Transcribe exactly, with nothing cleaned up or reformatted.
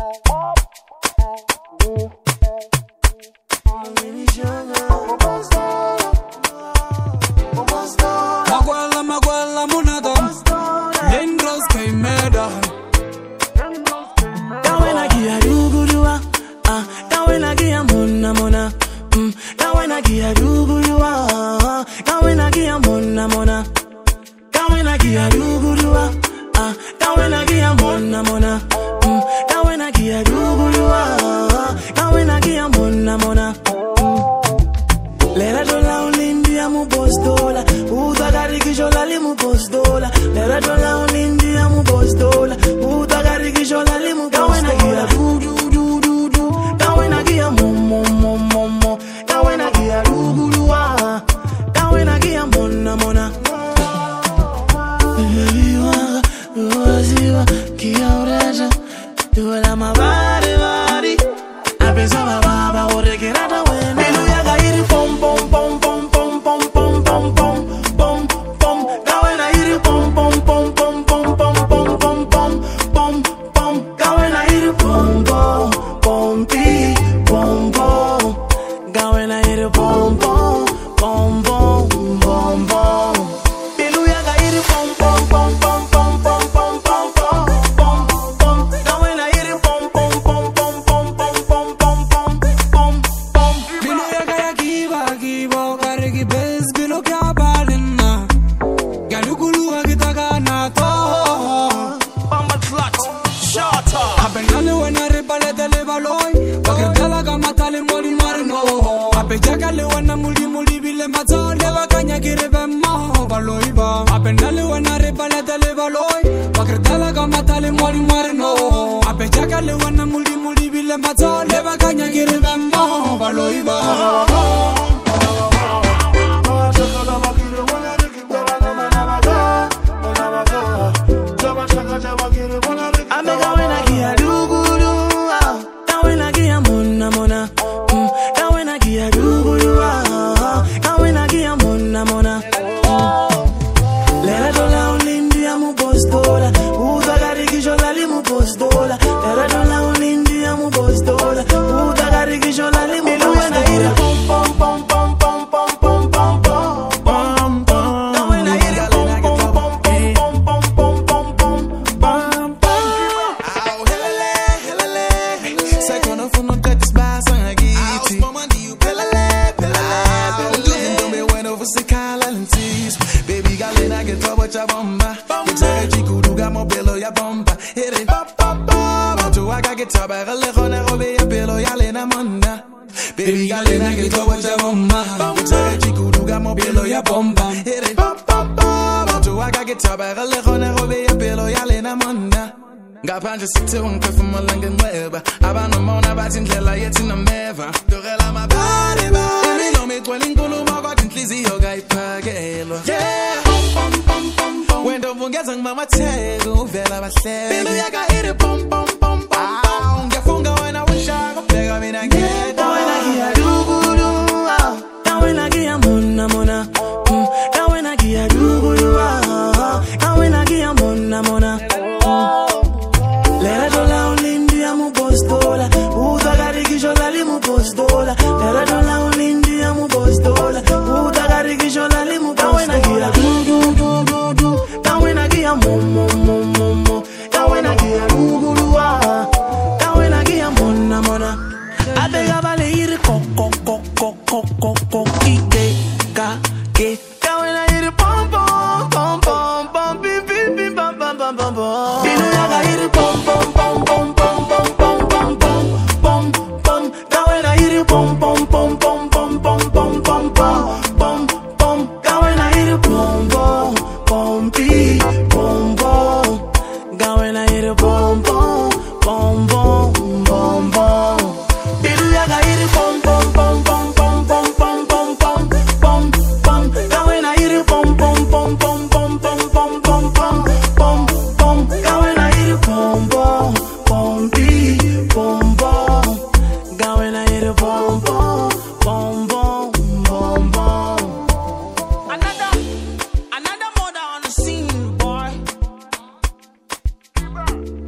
Maguela, Maguela, Munada, Lindros came murder. Kawena gia dugurua, ah, kawena gia mona mona, mm, kawena gia dugurua, kawena gia mona mona, kawena gia dugurua, ah, kawena gia mona mona, mm, kawena gia dugurua, kawena gia mona mona. Lera dola ulindia mu postola, uta garikishola limu postola. Lera dola ulindia mu postola, uta garikishola limu postola. Kawena gia du du du du du, kawena gia mo mo mo mo mo, kawena gia du du du ah, kawena gia mona mona. Viva, viva, kia oreja, tu la ma bari bari, a pensava baba ore che rada when. Pom pom pom pom pom pom pom pom pom pom pom. Kawena hiri pom pom pom pom pom pom pom pom pom pom pom. Kawena hiri pom pom pom pi pom pom. Kawena hiri pom pom pom pom pom pom. Piluya ka hiri pom pom pom pom pom pom pom pom pom pom pom. Kawena hiri pom pom pom pom pom pom pom pom pom pom pom. Piluya ka Kibo kariki bez bilo kya balina galugulu agitaga na to Bamba clot shorter abenale wana rebale dele baloi bakadala kama tale moli marino apejagale wana muli muli bile matole bakanya kirebe mo baloi ba abenale wana rebale dele baloi bakadala kama tale moli marino apejagale wana muli muli bile matole bakanya kirebe mo baloi ba. Ame kawena gia duguru, ah, kawena gia mona mona, mm, kawena gia duguru, ah, kawena gia mona mona. Lera dola ulindia mu postola, uta garikishola limu postola. Lera dola ulindia mu postola, uta garikishola limu postola. Kawena pom pom pom pom pom pom pom pom pom pom pom. Kawena hiri pom pom pom pom pom pom pom pom pom pom. Au helele helele Secondo funo kati spasa ngiti Au mandi you pelele pelele Lindo me bueno você cala lentis Baby galena que toba cha bomba Kutaka chikuduga mo belo ya bomba Hiri pa pa pa Matu waka que toba gale khone robe ya belo ya lena monda Baby galena que toba cha bomba Kutaka chikuduga mo belo ya bomba Hiri pa pa pa Matu waka que toba gale khone robe ya belo ya lena monda Ngaphandle sithe ungiphefumula ngenxeba abantu mona bathi indlela yethi nomeva Dogela mabari bari Imilo migcwele inkulumo kodwa inhliziyo kayiphakelwa Yeah pom pom pom pom Wendo vungeza ngimamatheke uvela bahleke Bilu yaka iri pom pom pom pom Ngiyafunga wena wishaka bheka mina ngedwa Kawena gia duguru, ah, kawena gia mona mona, mm, kawena gia duguru, ah, kawena gia mona mona. Lera dola ulindia mu postola, uta garikishola limu postola. Lera dola ulindia mu postola, uta garikishola limu postola. Kawena gia du du du du du, kawena gia mo mo mo mo mo, kawena gia duguru, ah, kawena gia mona mona. Abega vale ir ko ko ko ko ko ko ko ike ka ke, kawena ir pom pom pom pom pom pi pi pi pom pom pom pom pom. Binu yaga ir pom pom pom pom pom pom pom pom pom pom pom. Kawena ir pom pom pom pom pom pom pom pom pom pom pom. Kawena ir pom pom pom pi pom pom. Kawena ir pom pom pom pom pom pom. Binu yaga ir pom pom pom pom pom pom pom pom pom pom pom. Kawena ir pom pom pom pom pom pom pom pom pom pom pom. Kawena ir pom pom pom pi pom pom. Kawena ir pom pom pom pom pom pom. Another another mother on the scene boy